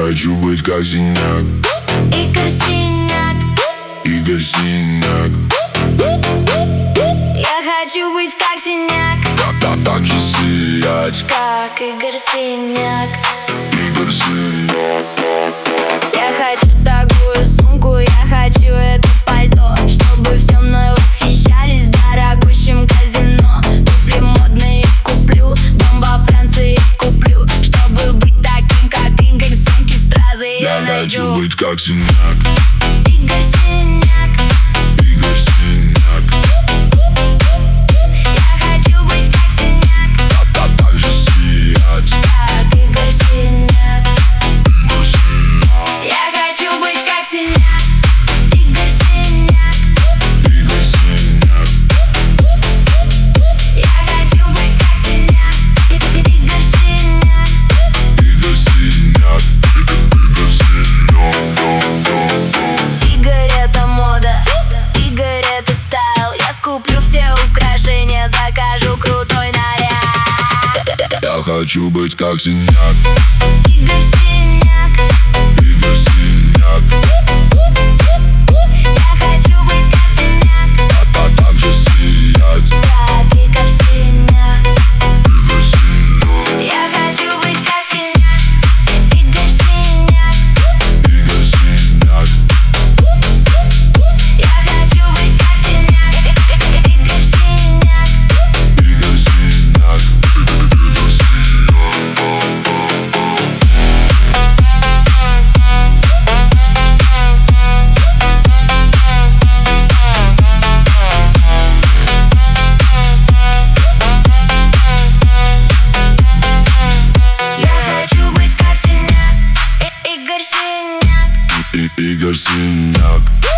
хочу быть как синяк. Игорь Синяк. Игорь Синяк. Я хочу быть как Синяк. Так же сиять, как Игорь Синяк. Игорь Синяк. Я хочу такую сумку, я хочу это пальто, чтобы все мной восхищались, дорогущим казино. Туфли модные куплю, дом во Франции куплю, чтобы быть таким, как Игорь, сумки, стразы я хочу найду. быть как синяк. Игорь Синяк. Игорь Синяк. Я хочу быть как Синяк. Так же сиять, как Игорь Синяк. Игорь Синяк. Я хочу быть как Синяк. Игорь Синяк. Игорь Синяк. Я хочу быть как Синяк. Игорь Синяк. Игорь Синяк. Игорь Синяк. Игорь это мода, Игорь это стайл. Я скуплю все украшения, закажу крутой наряд. Я хочу быть как синяк. Игорь Синяк. Игорь Синяк. Я хочу быть как Синяк. Так же сиять, как Игорь Синяк. Игорь Синяк. Я хочу быть как Синяк. Игорь Синяк. Игорь Синяк. Я хочу быть как Синяк. Игорь Синяк. Игорь Синяк. Игорь Синяк. Я хочу быть как Синяк. Игорь Синяк. Игорь Синяк.